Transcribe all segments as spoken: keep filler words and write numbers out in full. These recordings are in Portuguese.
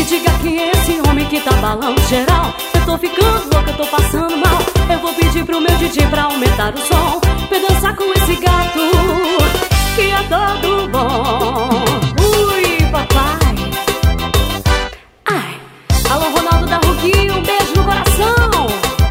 diga quem é esse homem que tá balando geral. Eu tô ficando louca, eu tô passando mal. Eu vou pedir pro meu D J pra aumentar o som, pra dançar com esse gato que é todo bom. Ui, papai. Ai, alô Ronaldo da Ruguinho, um beijo no coração.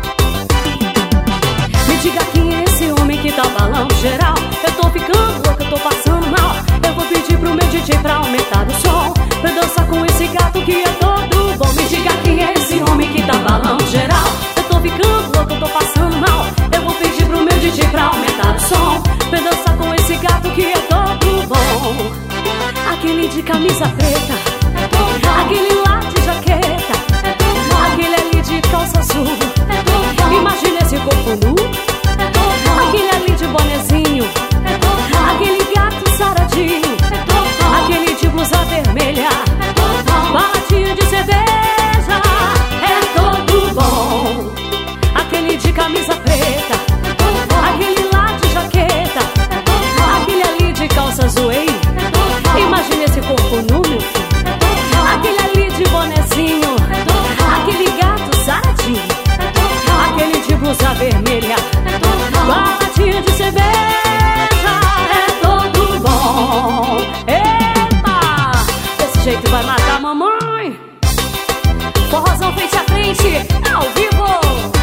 Me diga quem é esse homem que tá balando geral. Eu tô ficando louca, eu tô passando mal. Eu vou pedir pro meu D J pra aumentar o som, pra dançar com esse gato que é todo bom. Me diga quem é esse homem que tá balando geral. Eu tô ficando louca, eu tô passando mal. Eu vou pedir pro meu D J pra aumentar o som, pra dançar com esse gato que é todo bom. Aquele de camisa preta, aquele lá de jaqueta, aquele ali de calça azul. Imagina esse corpo nu, aquele ali de bonezinho, aquele gato saradinho, aquele de blusa vermelha, baladinha de cerveja, é todo bom. Aquele de camisa preta, aquele lá de jaqueta, aquele ali de calça azul, hein? Imagina esse corpo nu, meu filho. Aquele ali de bonezinho, aquele gato saradinho, aquele de blusa vermelha, baladinha de cerveja, é todo bom. Epa! Desse jeito vai matar a mamãe. Forrozão frente a frente, ao vivo.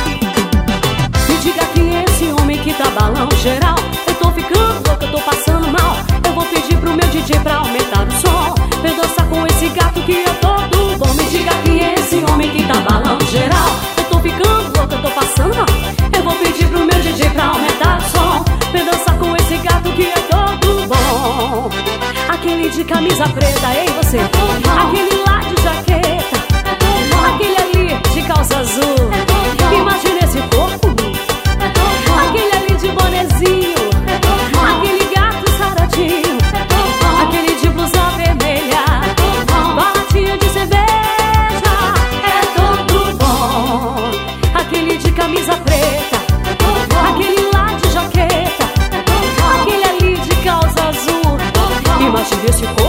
Me diga quem é esse homem que tá balando geral. Eu tô ficando louca, eu tô passando mal. Eu vou pedir pro meu D J pra aumentar o som, pra dançar com esse gato que é todo bom. Me diga quem é esse homem que tá balando geral. Eu tô ficando louca, eu tô passando mal. Eu vou pedir pro meu D J pra aumentar o som, pra dançar com esse gato que é todo bom. Aquele de camisa preta, ei você, aquele lá de jaqueta, aquele ali de calça azul. Imagina esse corpo, aquele ali de bonezinho, aquele gato saradinho, aquele de blusa vermelha, baladinha de cerveja, é todo bom. Aquele de camisa preta, aquele lá de jaqueta, aquele ali de calça azul. Imagina esse corpo.